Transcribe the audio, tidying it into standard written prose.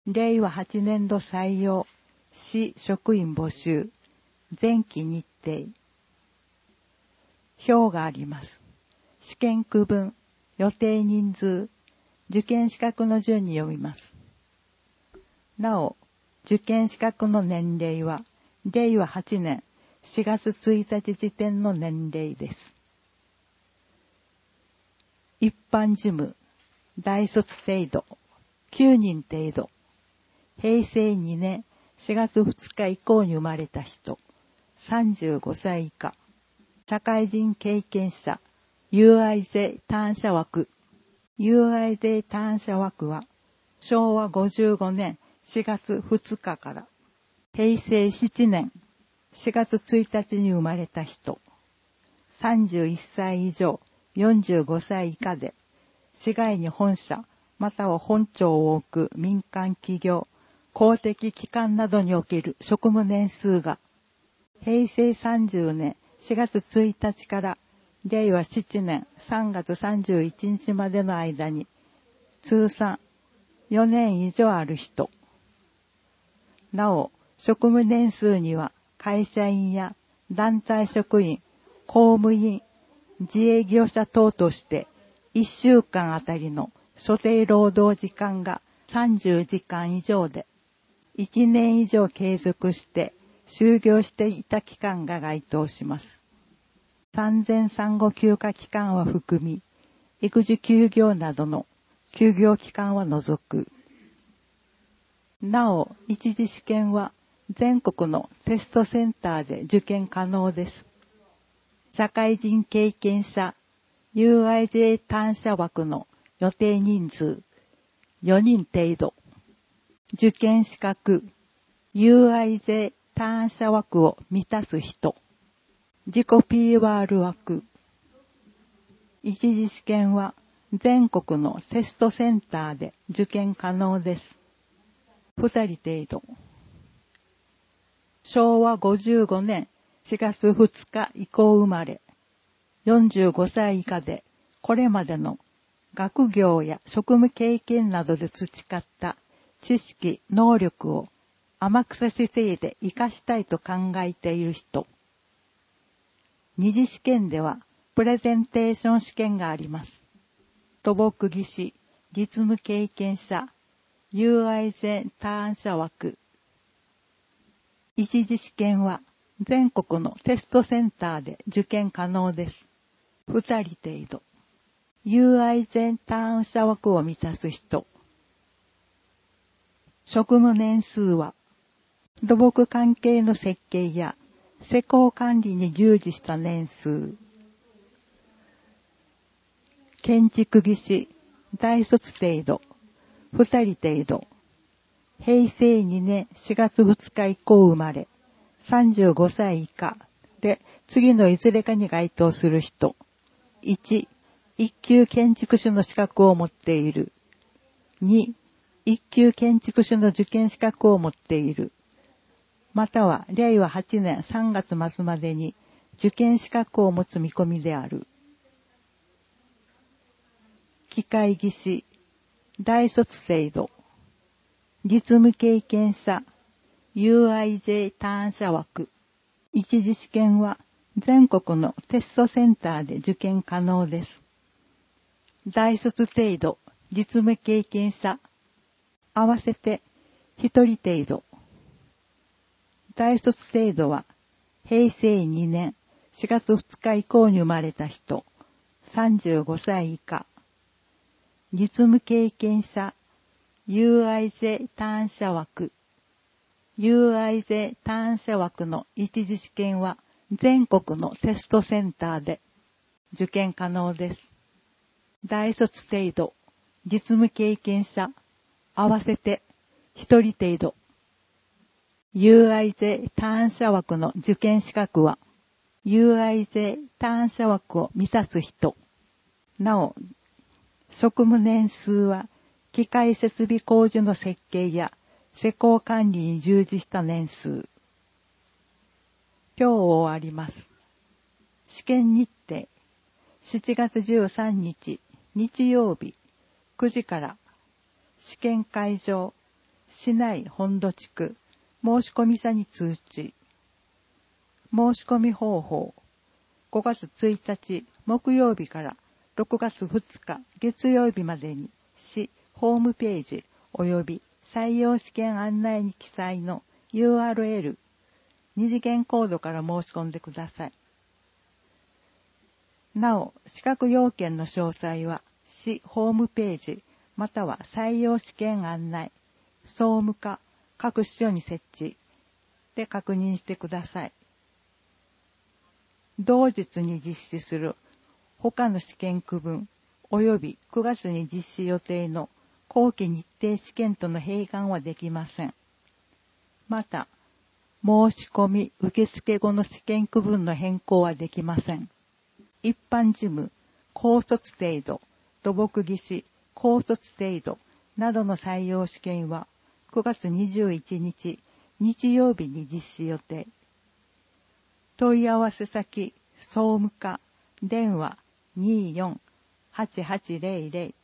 令和8年度採用、市職員募集、前期日程。表があります。試験区分、予定人数、受験資格の順に読みます。なお、受験資格の年齢は、令和8年4月1日時点の年齢です。一般事務、大卒程度、9人程度。平成2年4月2日以降に生まれた人、35歳以下。社会人経験者、UIJ 単社枠。UIJ 単社枠は、昭和55年4月2日から、平成7年4月1日に生まれた人、31歳以上、45歳以下で、市外に本社、または本庁を置く民間企業、公的機関などにおける職務年数が、平成30年4月1日から令和7年3月31日までの間に、通算4年以上ある人。なお、職務年数には会社員や団体職員、公務員、自営業者等として1週間あたりの所定労働時間が30時間以上で、1年以上継続して就業していた期間が該当します。産前産後休暇期間は含み、育児休業などの休業期間は除く。なお、一次試験は全国のテストセンターで受験可能です。社会人経験者、UIJ 単社枠の予定人数、4人程度。受験資格、UIJ 単社枠を満たす人。自己 PR 枠。一次試験は全国のテストセンターで受験可能です。2人程度。昭和55年4月2日以降生まれ、45歳以下でこれまでの学業や職務経験などで培った知識、能力を天草市政で活かしたいと考えている人。二次試験ではプレゼンテーション試験があります。土木技師、実務経験者、UIJ 単社枠。一次試験は全国のテストセンターで受験可能です。2人程度。UIJ 単社枠を満たす人。職務年数は、土木関係の設計や施工管理に従事した年数。建築技師、大卒程度、2人程度。平成2年4月2日以降生まれ、35歳以下で次のいずれかに該当する人。1、一級建築士の資格を持っている。2、一級建築士の受験資格を持っている。または、令和8年3月末までに受験資格を持つ見込みである。機械技師、大卒程度。実務経験者、UIJ 単社枠。一次試験は全国のテストセンターで受験可能です。大卒程度、実務経験者。合わせて1人程度。大卒程度は平成2年4月2日以降に生まれた人、35歳以下。実務経験者、UIJ 単社枠。UIJ 単社枠の一次試験は全国のテストセンターで受験可能です。大卒程度、実務経験者、合わせて1人程度。UIJ 単社枠の受験資格は UIJ 単社枠を満たす人。なお、職務年数は機械設備工事の設計や施工管理に従事した年数。今日終わります。試験日程。7月13日、日曜日、9時から。試験会場、 市内本土地区申込者に通知。申し込み方法。5月1日木曜日から6月2日月曜日までに市ホームページ及び採用試験案内に記載の URL 二次元コードから申し込んでください。なお、資格要件の詳細は市ホームページまたは採用試験案内、総務課各支所に設置で確認してください。同日に実施する他の試験区分及び9月に実施予定の後期日程試験との併願はできません。また、申し込み受付後の試験区分の変更はできません。一般事務、高卒程度、土木技師、高卒程度などの採用試験は9月21日日曜日に実施予定。問い合わせ先、総務課、電話 24-8800